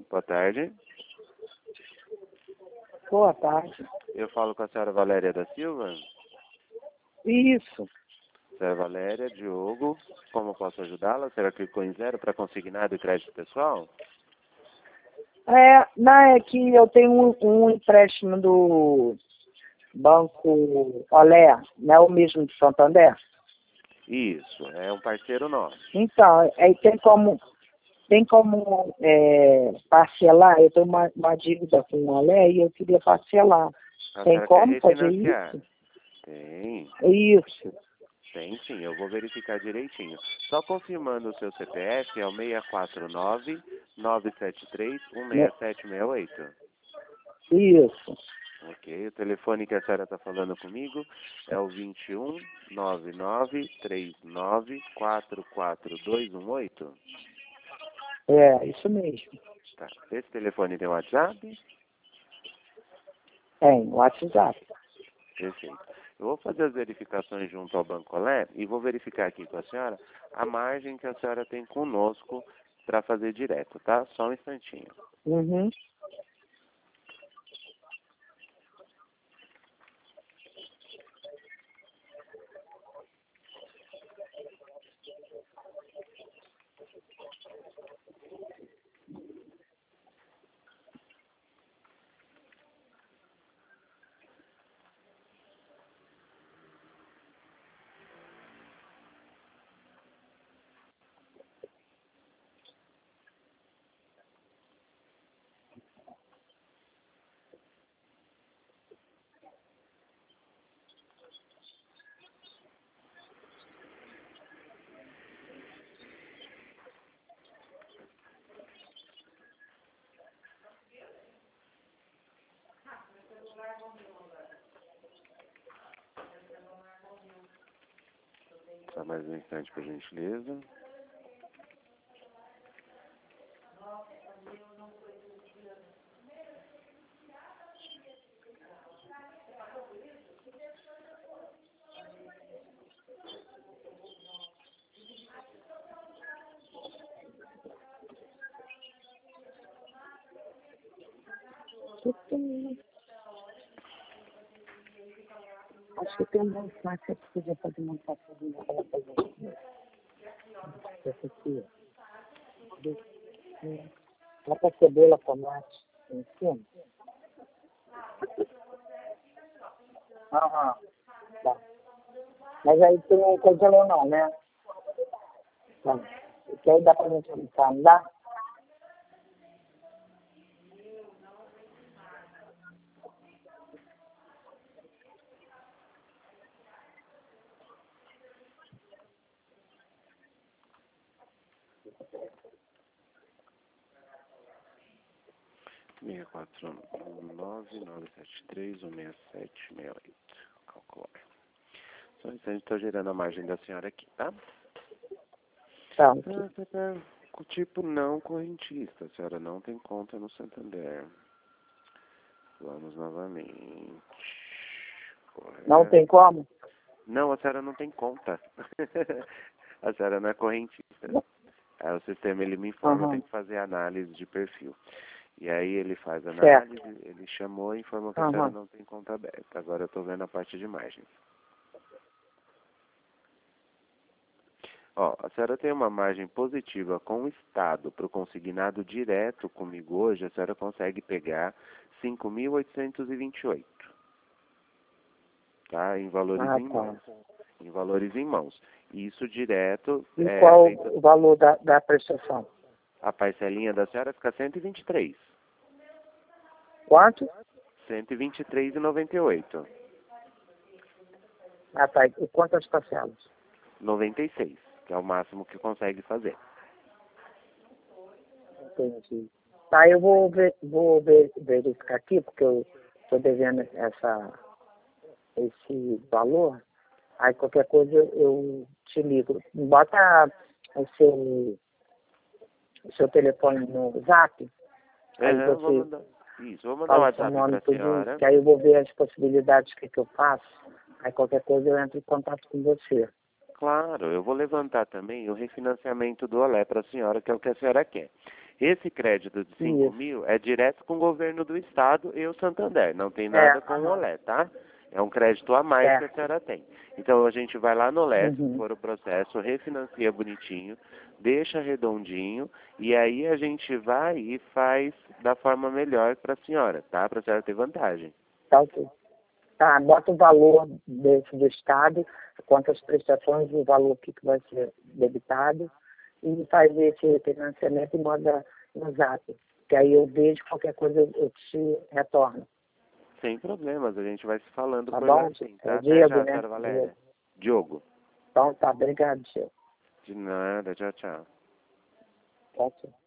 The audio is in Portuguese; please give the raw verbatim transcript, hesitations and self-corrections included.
Boa tarde. Boa tarde. Eu falo com a senhora Valéria da Silva. Isso. Senhora Valéria, Diogo, como posso ajudá-la? A senhora clicou em zero para consignado e crédito pessoal? É, não, é que eu tenho um, um empréstimo do Banco Olé, não é o mesmo de Santander? Isso, é um parceiro nosso. Então, aí tem como, tem como é, parcelar, eu tenho uma, uma dívida com o Olé e eu queria parcelar. A Tem senhora como quer fazer refinanciar? isso? Tem, Isso. tem sim, eu vou verificar direitinho. Só confirmando o seu C P F, é o seis quatro nove, nove sete três, um seis sete seis oito. Isso. Ok, o telefone que a senhora está falando comigo é o vinte e um, nove nove, trinta e nove, quatro quatro dois um oito. É, isso mesmo. Tá. Esse telefone tem WhatsApp? Tem, WhatsApp. Perfeito. Eu vou fazer as verificações junto ao Banco Olé e vou verificar aqui com a senhora a margem que a senhora tem conosco para fazer direto, tá? Só um instantinho. Uhum. Só mais um instante, por gentileza. Acho que tem um bom snack que você podia fazer uma faculdade para fazer. Essa aqui, ó. Bota cebola, tomate em cima. Aham. Tá. Mas aí tu não congelou não, né? Tá. Porque aí dá pra gente almoçar, não dá? seis quatro nove, nove sete três, um seis sete seis oito. Calcular. Só um instante, estou gerando a margem da senhora aqui, tá? Tá. Tá, tá, tá. O tipo não correntista. A senhora não tem conta no Santander. Vamos novamente. Não Correto. tem como? Não, a senhora não tem conta. A senhora não é correntista. Aí o sistema ele me informa, eu Aham. tenho que fazer análise de perfil. E aí ele faz a Certo. análise, ele chamou e informou que a senhora Aham. não tem conta aberta. Agora eu estou vendo a parte de margens. Ó, a senhora tem uma margem positiva com o Estado para o consignado direto comigo hoje, a senhora consegue pegar cinco mil oitocentos e vinte e oito, tá? Em valores Ah, em tá. mãos. Em valores em mãos. Isso direto E é qual feito. o valor da, da prestação? A parcelinha da senhora fica cento e vinte e três. Quanto? cento e vinte e três e noventa e oito. Ah, tá. E quantas parcelas? noventa e seis, que é o máximo que consegue fazer. Entendi. Tá, eu vou ver, vou ver, verificar aqui, porque eu estou devendo essa, esse valor. Aí qualquer coisa eu, eu te ligo. Bota o seu, o seu telefone no zap, aí Aham, vou você mandar. Isso, vou mandar o fala o seu WhatsApp para nome a tudinho, senhora. que aí eu vou ver as possibilidades que, que eu faço. Aí qualquer coisa eu entro em contato com você. Claro, eu vou levantar também o refinanciamento do Olé para a senhora, que é o que a senhora quer. Esse crédito de cinco Isso. mil é direto com o governo do estado e o Santander, não tem nada É, com o aham. Olé, tá? É um crédito a mais que a Certo. senhora tem. Então a gente vai lá no Olé, se Uhum. for o processo, refinancia bonitinho, deixa redondinho e aí a gente vai e faz da forma melhor para a senhora, tá? Para a senhora ter vantagem. Tá, ok. Tá, bota o valor desse do Estado, quantas prestações, o valor que que vai ser debitado, e faz esse financiamento e manda no zap. Que aí eu vejo qualquer coisa, eu eu te retorno. Sem problemas, a gente vai se falando Tá por lá bom? sim, É tá? o Até Diego, já, né? senhora Valéria. Diogo. Então tá, obrigado, Diego. De nada, tchau, tchau. Tchau, tchau.